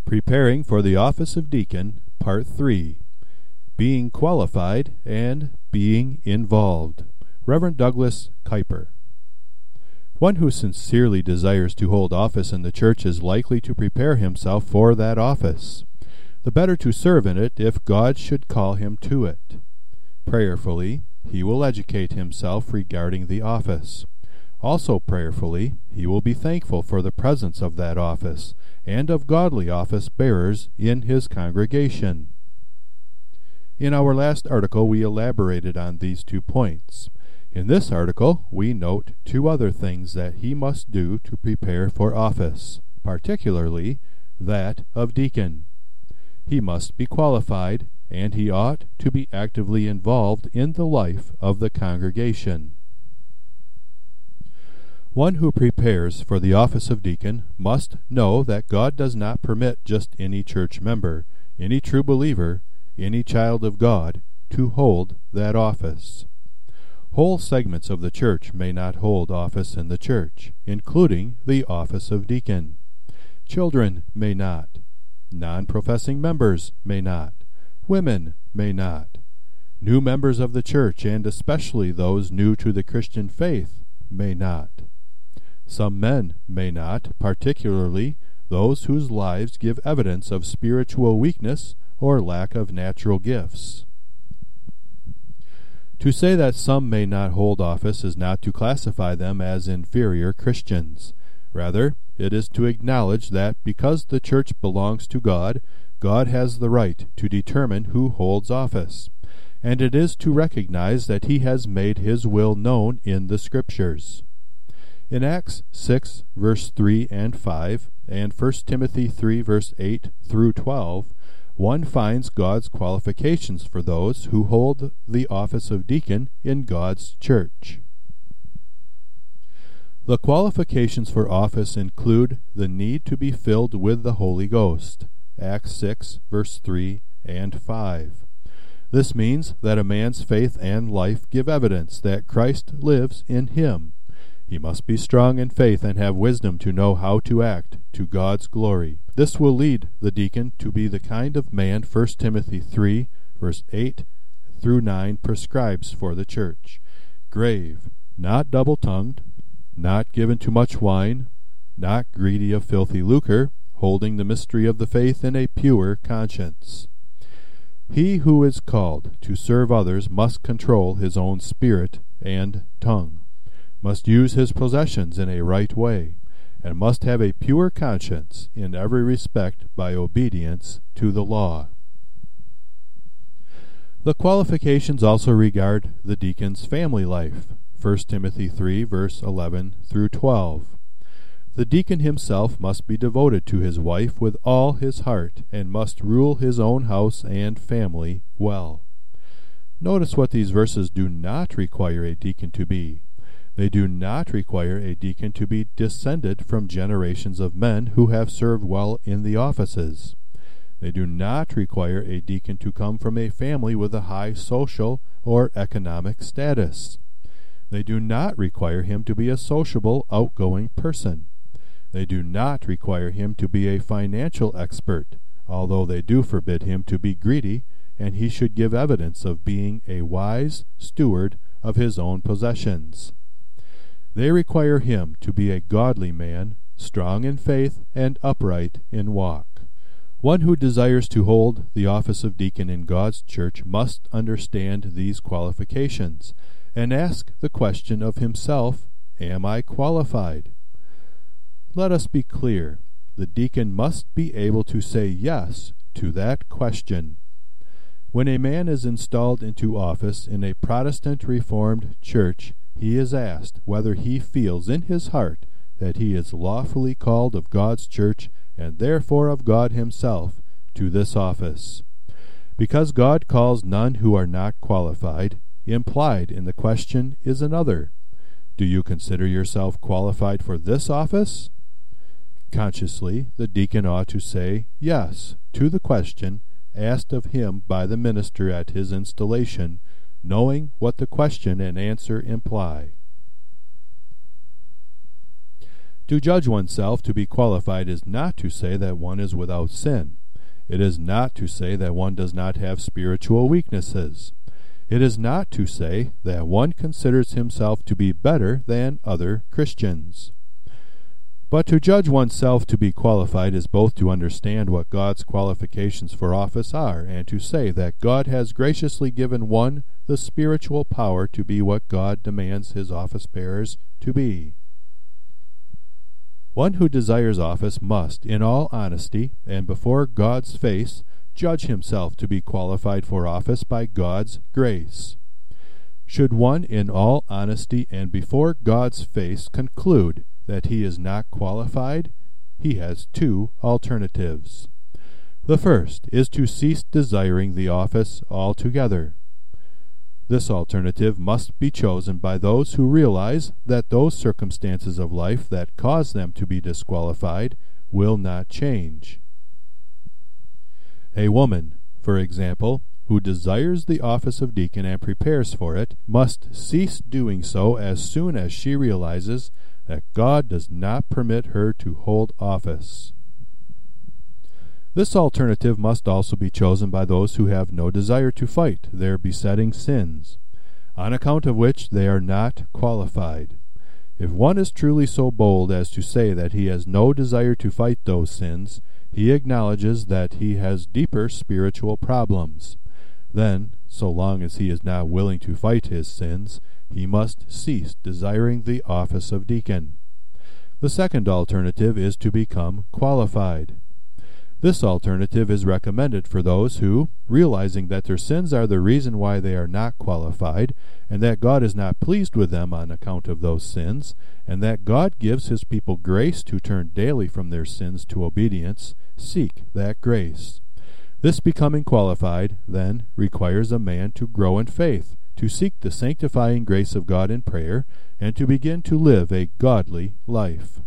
Preparing for the office of deacon, Part 3. Being qualified and being involved. Reverend Douglas Kuiper. One who sincerely desires to hold office in the church is likely to prepare himself for that office, the better to serve in it if God should call him to it. Prayerfully, he will educate himself regarding the office. Also prayerfully, he will be thankful for the presence of that office, and of godly office bearers in his congregation. In our last article we elaborated on these 2 points. In this article we note 2 other things that he must do to prepare for office, particularly that of deacon. He must be qualified, and he ought to be actively involved in the life of the congregation. One who prepares for the office of deacon must know that God does not permit just any church member, any true believer, any child of God, to hold that office. Whole segments of the church may not hold office in the church, including the office of deacon. Children may not. Non-professing members may not. Women may not. New members of the church, and especially those new to the Christian faith, may not. Some men may not, particularly those whose lives give evidence of spiritual weakness or lack of natural gifts. To say that some may not hold office is not to classify them as inferior Christians. Rather, it is to acknowledge that because the church belongs to God, God has the right to determine who holds office, and it is to recognize that He has made His will known in the Scriptures. In Acts 6, verse 3 and 5, and 1 Timothy 3, verse 8 through 12, one finds God's qualifications for those who hold the office of deacon in God's church. The qualifications for office include the need to be filled with the Holy Ghost, Acts 6, verse 3 and 5. This means that a man's faith and life give evidence that Christ lives in him. He must be strong in faith and have wisdom to know how to act to God's glory. This will lead the deacon to be the kind of man 1 Timothy 3, verse 8 through 9 prescribes for the church. Grave, not double-tongued, not given to much wine, not greedy of filthy lucre, holding the mystery of the faith in a pure conscience. He who is called to serve others must control his own spirit and tongue, must use his possessions in a right way, and must have a pure conscience in every respect by obedience to the law. The qualifications also regard the deacon's family life, 1 Timothy 3, verse 11 through 12. The deacon himself must be devoted to his wife with all his heart, and must rule his own house and family well. Notice what these verses do not require a deacon to be. They do not require a deacon to be descended from generations of men who have served well in the offices. They do not require a deacon to come from a family with a high social or economic status. They do not require him to be a sociable, outgoing person. They do not require him to be a financial expert, although they do forbid him to be greedy, and he should give evidence of being a wise steward of his own possessions. They require him to be a godly man, strong in faith and upright in walk. One who desires to hold the office of deacon in God's church must understand these qualifications and ask the question of himself, am I qualified? Let us be clear. The deacon must be able to say yes to that question. When a man is installed into office in a Protestant Reformed church, he is asked whether he feels in his heart that he is lawfully called of God's church and therefore of God himself to this office. Because God calls none who are not qualified, implied in the question is another. Do you consider yourself qualified for this office? Consciously, the deacon ought to say yes to the question asked of him by the minister at his installation, knowing what the question and answer imply. To judge oneself to be qualified is not to say that one is without sin. It is not to say that one does not have spiritual weaknesses. It is not to say that one considers himself to be better than other Christians. But to judge oneself to be qualified is both to understand what God's qualifications for office are, and to say that God has graciously given one the spiritual power to be what God demands his office bearers to be. One who desires office must, in all honesty and before God's face, judge himself to be qualified for office by God's grace. Should one, in all honesty and before God's face, conclude that he is not qualified, he has two alternatives. The first is to cease desiring the office altogether. This alternative must be chosen by those who realize that those circumstances of life that cause them to be disqualified will not change. A woman, for example, who desires the office of deacon and prepares for it, must cease doing so as soon as she realizes that God does not permit her to hold office. This alternative must also be chosen by those who have no desire to fight their besetting sins, on account of which they are not qualified. If one is truly so bold as to say that he has no desire to fight those sins, he acknowledges that he has deeper spiritual problems. Then, so long as he is not willing to fight his sins, he must cease desiring the office of deacon. The second alternative is to become qualified. This alternative is recommended for those who, realizing that their sins are the reason why they are not qualified, and that God is not pleased with them on account of those sins, and that God gives his people grace to turn daily from their sins to obedience, seek that grace. This becoming qualified, then, requires a man to grow in faith, to seek the sanctifying grace of God in prayer, and to begin to live a godly life.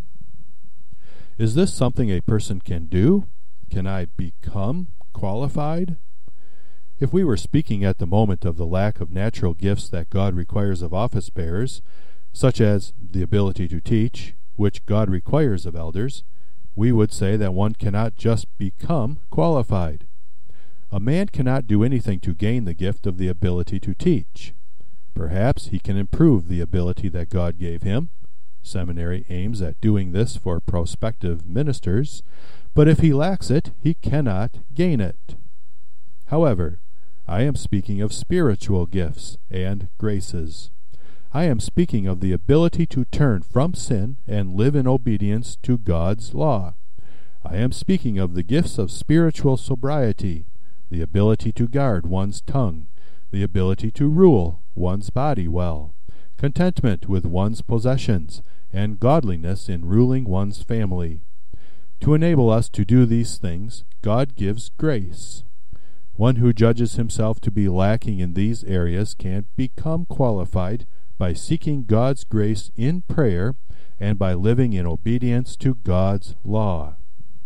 Is this something a person can do? Can I become qualified? If we were speaking at the moment of the lack of natural gifts that God requires of office bearers, such as the ability to teach, which God requires of elders, we would say that one cannot just become qualified. A man cannot do anything to gain the gift of the ability to teach. Perhaps he can improve the ability that God gave him. Seminary aims at doing this for prospective ministers, but if he lacks it, he cannot gain it. However, I am speaking of spiritual gifts and graces. I am speaking of the ability to turn from sin and live in obedience to God's law. I am speaking of the gifts of spiritual sobriety, the ability to guard one's tongue, the ability to rule one's body well, contentment with one's possessions, and godliness in ruling one's family. To enable us to do these things, God gives grace. One who judges himself to be lacking in these areas can become qualified by seeking God's grace in prayer and by living in obedience to God's law.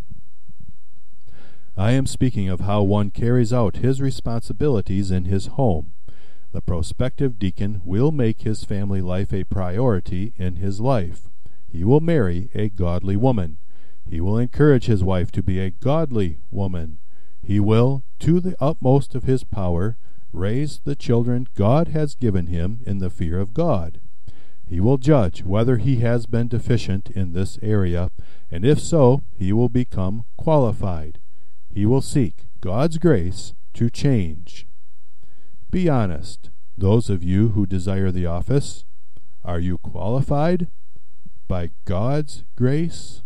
I am speaking of how one carries out his responsibilities in his home. The prospective deacon will make his family life a priority in his life. He will marry a godly woman. He will encourage his wife to be a godly woman. He will, to the utmost of his power, raise the children God has given him in the fear of God. He will judge whether he has been deficient in this area, and if so, he will become qualified. He will seek God's grace to change. Be honest. Those of you who desire the office, are you qualified by God's grace?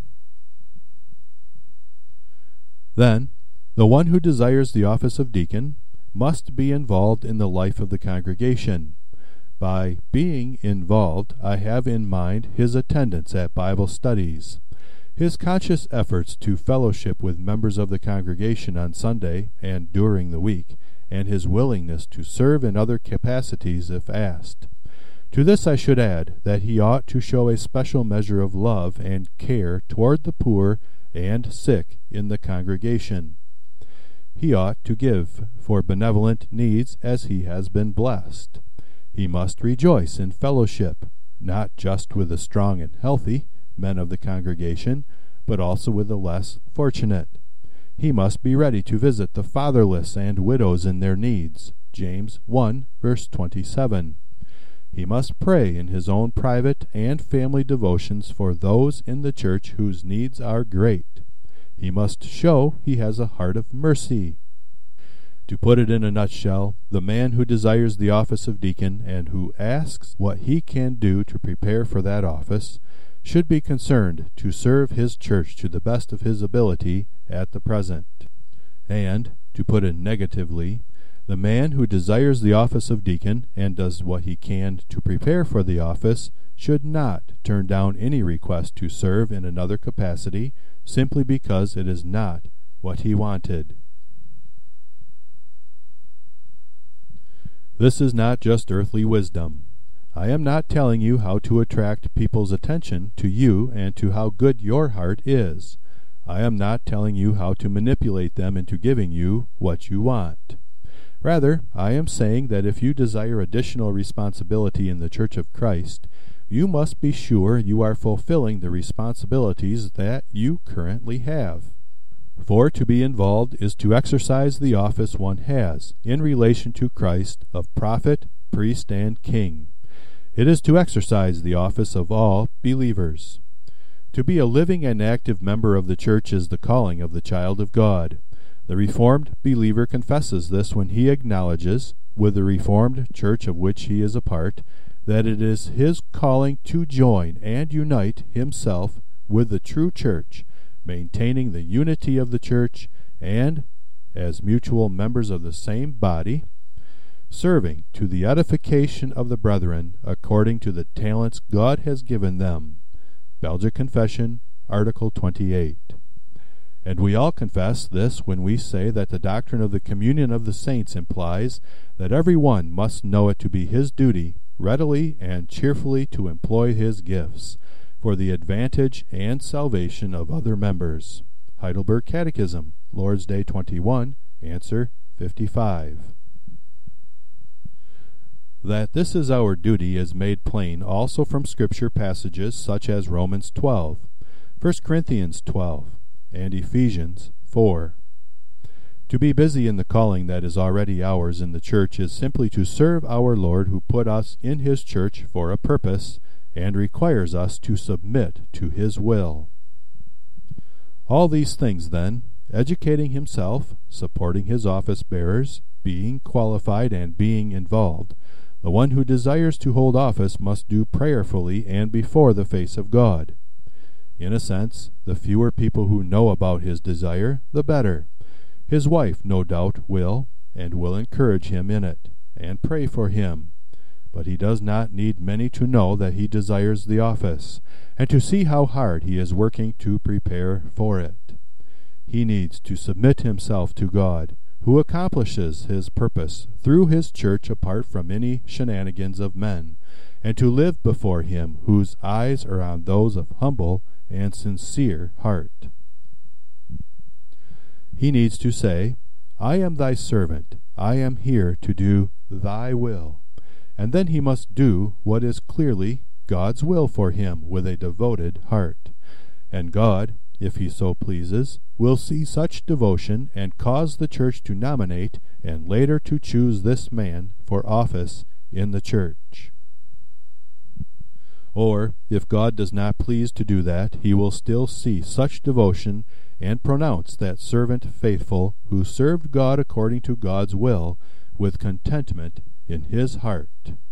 Then, the one who desires the office of deacon must be involved in the life of the congregation. By being involved, I have in mind his attendance at Bible studies, his conscious efforts to fellowship with members of the congregation on Sunday and during the week, and his willingness to serve in other capacities if asked. To this I should add that he ought to show a special measure of love and care toward the poor and sick in the congregation. He ought to give for benevolent needs as he has been blessed. He must rejoice in fellowship, not just with the strong and healthy, men of the congregation, but also with the less fortunate. He must be ready to visit the fatherless and widows in their needs. James 1, verse 27. He must pray in his own private and family devotions for those in the church whose needs are great. He must show he has a heart of mercy. To put it in a nutshell, the man who desires the office of deacon and who asks what he can do to prepare for that office should be concerned to serve his church to the best of his ability at the present. And, to put it negatively, the man who desires the office of deacon and does what he can to prepare for the office should not turn down any request to serve in another capacity simply because it is not what he wanted. This is not just earthly wisdom. I am not telling you how to attract people's attention to you and to how good your heart is. I am not telling you how to manipulate them into giving you what you want. Rather, I am saying that if you desire additional responsibility in the Church of Christ, you must be sure you are fulfilling the responsibilities that you currently have. For to be involved is to exercise the office one has in relation to Christ of prophet, priest, and king. It is to exercise the office of all believers. To be a living and active member of the church is the calling of the child of God. The Reformed believer confesses this when he acknowledges, with the Reformed church of which he is a part, that it is his calling to join and unite himself with the true church, maintaining the unity of the church and, as mutual members of the same body, serving to the edification of the brethren according to the talents God has given them. Belgic Confession, Article 28. And we all confess this when we say that the doctrine of the communion of the saints implies that every one must know it to be his duty readily and cheerfully to employ his gifts for the advantage and salvation of other members. Heidelberg Catechism, Lord's Day 21, Answer 55. That this is our duty is made plain also from Scripture passages such as Romans 12, 1 Corinthians 12, and Ephesians 4. To be busy in the calling that is already ours in the church is simply to serve our Lord who put us in his church for a purpose and requires us to submit to his will. All these things, then, educating himself, supporting his office bearers, being qualified and being involved, the one who desires to hold office must do prayerfully and before the face of God. In a sense, the fewer people who know about his desire, the better. His wife, no doubt, will encourage him in it, and pray for him. But he does not need many to know that he desires the office, and to see how hard he is working to prepare for it. He needs to submit himself to God, who accomplishes his purpose through his church apart from any shenanigans of men, and to live before him whose eyes are on those of humble and sincere heart. He needs to say, I am thy servant, I am here to do thy will. And then he must do what is clearly God's will for him with a devoted heart. And God, if he so pleases, will see such devotion and cause the church to nominate and later to choose this man for office in the church. Or, if God does not please to do that, he will still see such devotion and pronounce that servant faithful who served God according to God's will with contentment in his heart.